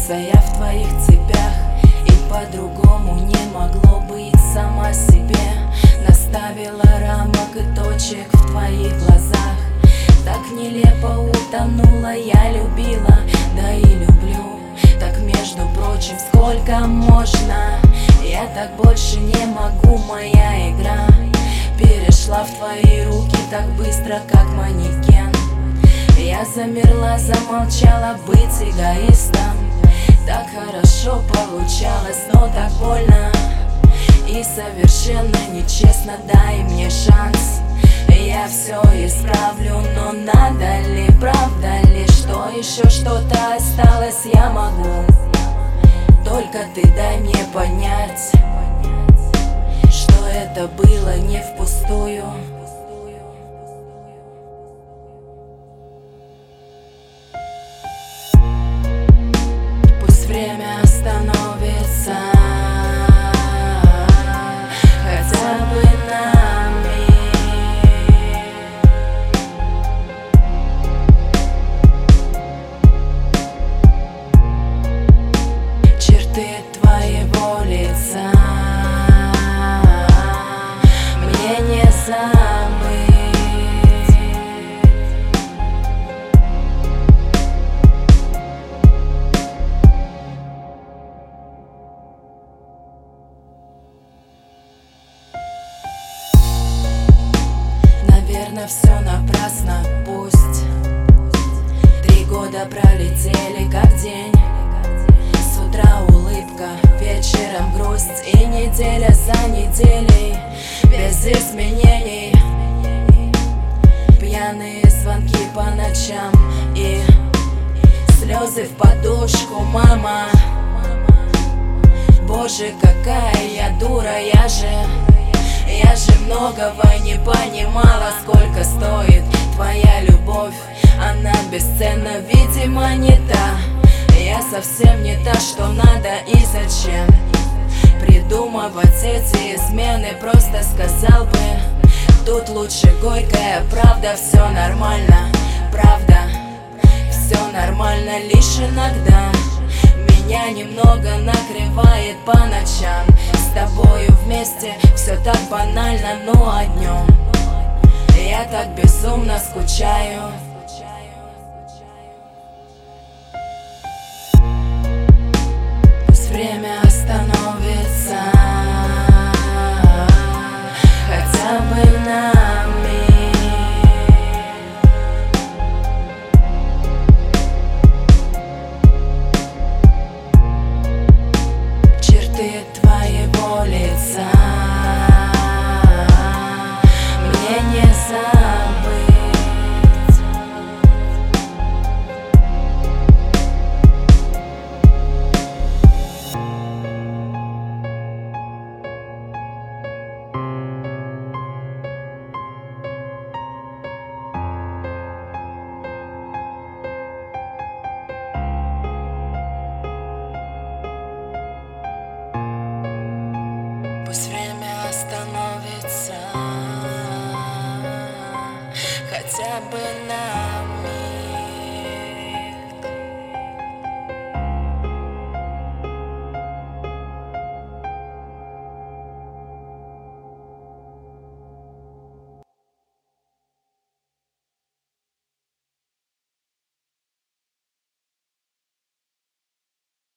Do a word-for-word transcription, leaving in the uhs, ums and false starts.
Кружится я в твоих цепях, и по-другому не могло быть. Сама себе наставила рамок и точек в твоих глазах. Так нелепо утонула, я любила, да и люблю. Так, между прочим, сколько можно? Я так больше не могу, моя игра перешла в твои руки так быстро, как манекен. Я замерла, замолчала, быть эгоистом так хорошо получалось, но так больно и совершенно нечестно. Дай мне шанс, я все исправлю, но надо ли, правда ли, что еще что-то осталось? Я могу, только ты дай мне понять, что это было не впустую. Пусть время остановится хотя бы на миг. Черты твоего лица мне не забыть. Наверное, все напрасно, пусть три года пролетели как день. С утра улыбка, вечером грусть, и неделя за неделей без изменений. Пьяные звонки по ночам и слезы в подушку, мама. Боже, какая я дура, я же Я же многого не понимала, сколько стоит твоя любовь. Она бесценна, видимо, не та. Я совсем не та, что надо и зачем придумывать эти измены. Просто сказал бы, тут лучше горькая правда. Все нормально, правда, все нормально, лишь иногда меня немного накрывает по ночам. С тобою вместе все так банально, ну а днем я так безумно скучаю. Пусть время остановится хотя бы на миг. Черты твоего лица мне не забыть. Пусть время остановится хотя бы на